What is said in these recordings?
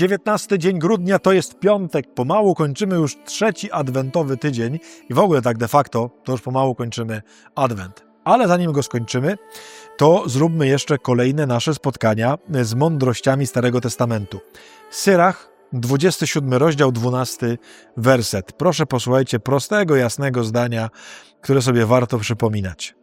19 dzień grudnia, to jest piątek. Pomału kończymy już 3. adwentowy tydzień i w ogóle tak de facto to już pomału kończymy adwent. Ale zanim go skończymy, to zróbmy jeszcze kolejne nasze spotkania z mądrościami Starego Testamentu. Syrach, 27 rozdział, 12 werset. Proszę posłuchajcie prostego, jasnego zdania, które sobie warto przypominać.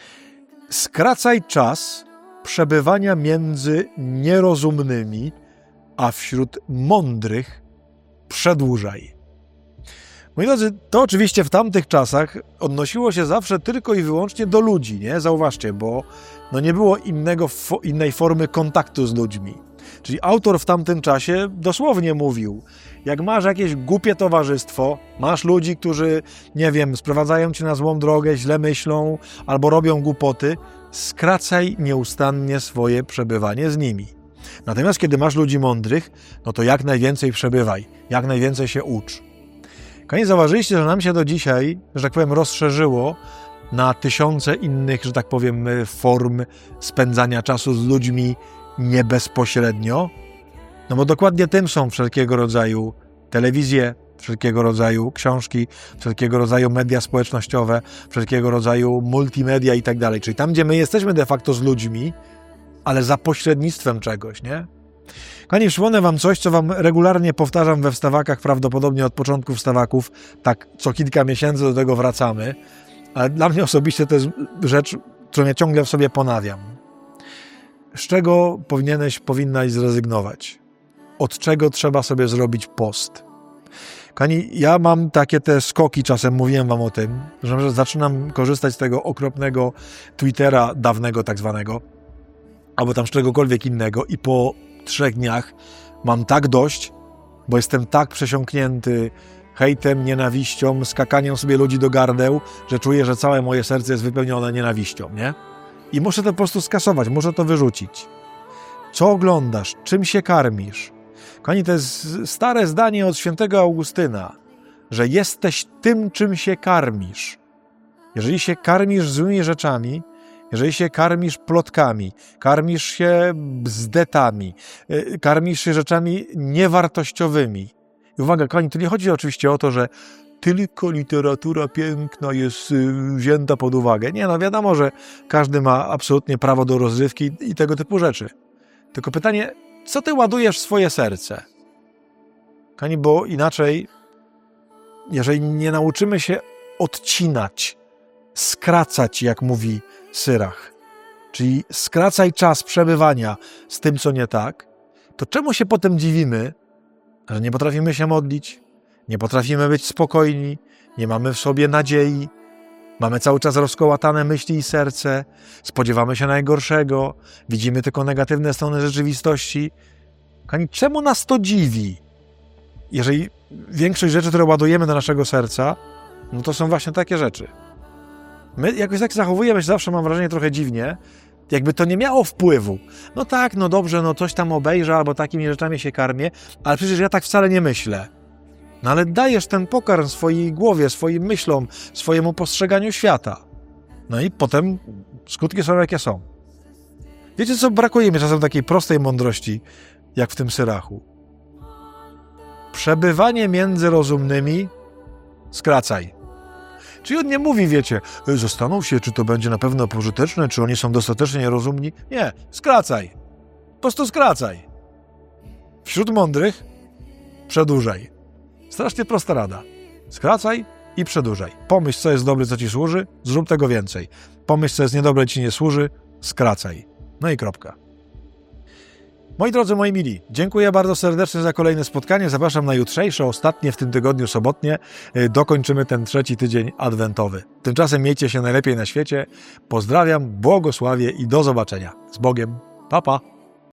Skracaj czas przebywania między nierozumnymi, a wśród mądrych przedłużaj. Moi drodzy, to oczywiście w tamtych czasach odnosiło się zawsze tylko i wyłącznie do ludzi, nie? Zauważcie, bo nie było innej formy kontaktu z ludźmi. Czyli autor w tamtym czasie dosłownie mówił, jak masz jakieś głupie towarzystwo, masz ludzi, którzy, sprowadzają cię na złą drogę, źle myślą albo robią głupoty, skracaj nieustannie swoje przebywanie z nimi. Natomiast kiedy masz ludzi mądrych, to jak najwięcej przebywaj, jak najwięcej się ucz. Koniecznie zauważyliście, że nam się do dzisiaj, że tak powiem, rozszerzyło na tysiące innych, że tak powiem, form spędzania czasu z ludźmi nie bezpośrednio, bo dokładnie tym są wszelkiego rodzaju telewizje, wszelkiego rodzaju książki, wszelkiego rodzaju media społecznościowe, wszelkiego rodzaju multimedia i tak dalej. Czyli tam, gdzie my jesteśmy de facto z ludźmi, ale za pośrednictwem czegoś, nie? Kochani, przypomnę wam coś, co wam regularnie powtarzam we wstawakach, prawdopodobnie od początku wstawaków, tak co kilka miesięcy do tego wracamy, ale dla mnie osobiście to jest rzecz, którą ja ciągle w sobie ponawiam. Z czego powinnaś zrezygnować? Od czego trzeba sobie zrobić post? Kochani, ja mam takie te skoki, czasem mówiłem wam o tym, że zaczynam korzystać z tego okropnego Twittera dawnego tak zwanego, albo tam z czegokolwiek innego i po 3 dniach mam tak dość, bo jestem tak przesiąknięty hejtem, nienawiścią, skakaniem sobie ludzi do gardeł, że czuję, że całe moje serce jest wypełnione nienawiścią, nie? I muszę to po prostu skasować, muszę to wyrzucić. Co oglądasz? Czym się karmisz? Kochani, to jest stare zdanie od świętego Augustyna, że jesteś tym, czym się karmisz. Jeżeli się karmisz złymi rzeczami, jeżeli się karmisz plotkami, karmisz się bzdetami, karmisz się rzeczami niewartościowymi. I uwaga, kochani, tu nie chodzi oczywiście o to, że tylko literatura piękna jest wzięta pod uwagę. Nie, wiadomo, że każdy ma absolutnie prawo do rozrywki i tego typu rzeczy. Tylko pytanie, co ty ładujesz w swoje serce? Kochani, bo inaczej, jeżeli nie nauczymy się odcinać, skracać, jak mówi Syrach, czyli skracaj czas przebywania z tym, co nie tak, to czemu się potem dziwimy, że nie potrafimy się modlić, nie potrafimy być spokojni, nie mamy w sobie nadziei, mamy cały czas rozkołatane myśli i serce, spodziewamy się najgorszego, widzimy tylko negatywne strony rzeczywistości. Kochani, czemu nas to dziwi? Jeżeli większość rzeczy, które ładujemy do naszego serca, to są właśnie takie rzeczy. My jakoś tak zachowujemy się zawsze, mam wrażenie, trochę dziwnie, jakby to nie miało wpływu. Tak, dobrze, coś tam obejrzę, albo takimi rzeczami się karmię, ale przecież ja tak wcale nie myślę. Ale dajesz ten pokarm swojej głowie, swoim myślom, swojemu postrzeganiu świata. I potem skutki są, jakie są. Wiecie, co brakuje mi czasem takiej prostej mądrości, jak w tym Syrachu? Przebywanie między rozumnymi skracaj. Czyli on nie mówi, zastanów się, czy to będzie na pewno pożyteczne, czy oni są dostatecznie rozumni. Nie, skracaj. Po prostu skracaj. Wśród mądrych przedłużaj. Strasznie prosta rada. Skracaj i przedłużaj. Pomyśl, co jest dobre, co ci służy, zrób tego więcej. Pomyśl, co jest niedobre, ci nie służy, skracaj. I kropka. Moi drodzy, moi mili, dziękuję bardzo serdecznie za kolejne spotkanie. Zapraszam na jutrzejsze, ostatnie w tym tygodniu, sobotnie. Dokończymy ten 3. tydzień adwentowy. Tymczasem miejcie się najlepiej na świecie. Pozdrawiam, błogosławię i do zobaczenia. Z Bogiem. Pa, pa.